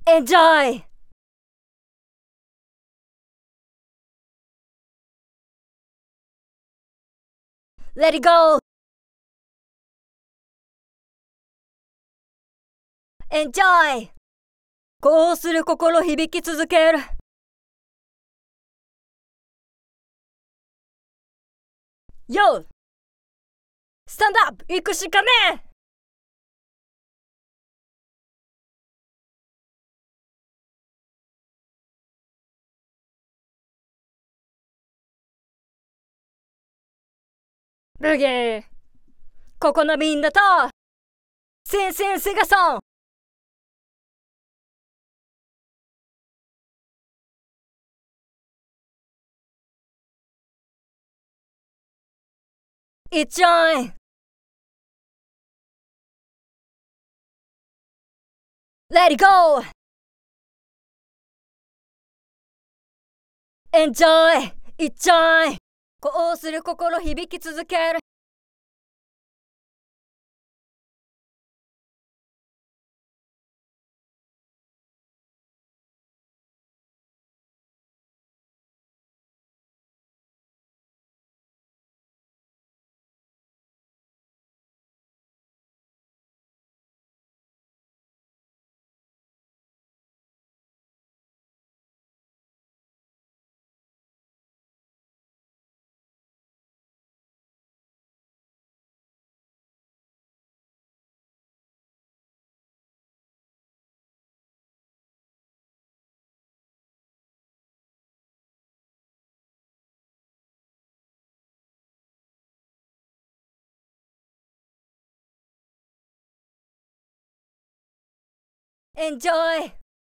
Enjoy! Let it go! Enjoy! こうする心響き続ける。Yo! Stand up! 行くしかねえ。ブギー、ここのみんなと先生セガソン。It's join! Let it go! Enjoy! It's join! こうする心響き続ける。Enjoy!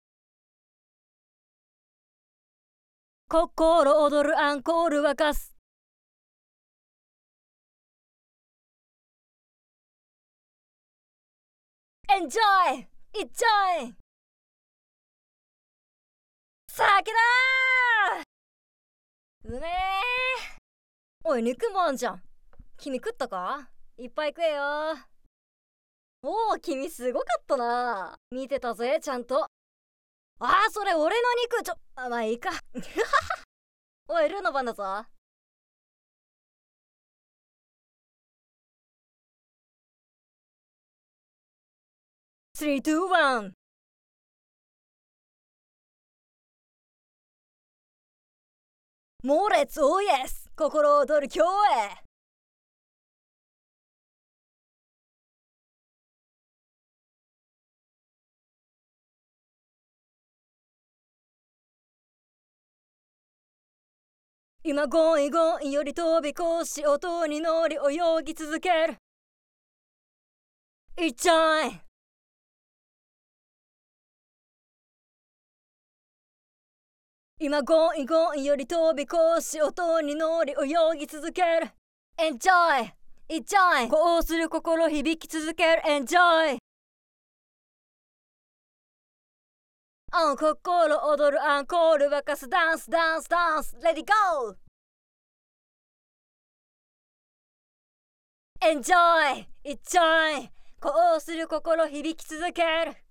心躍るアンコール沸かす。Enjoy! It's joy! 酒だー。うめえ。おい、肉まんじゃん。君食ったか？いっぱい食えよ。おお、君すごかったな。見てたぜ、ちゃんと。ああ、それ俺の肉。まあいいか。おい、ルーの番だぞ。3、2、1。猛烈オーイエス。心躍る今日へ。今ゴイゴイより飛び越し音に乗り泳ぎ続ける。It's time! 今ゴイゴイより飛び越し音に乗り泳ぎ続ける。Enjoy! It's time! こうする心響き続ける。Enjoy! 心躍るアンコール沸かす。ダンスダンスダンス。Let it go! Enjoy! It's time! こうする心響き続ける。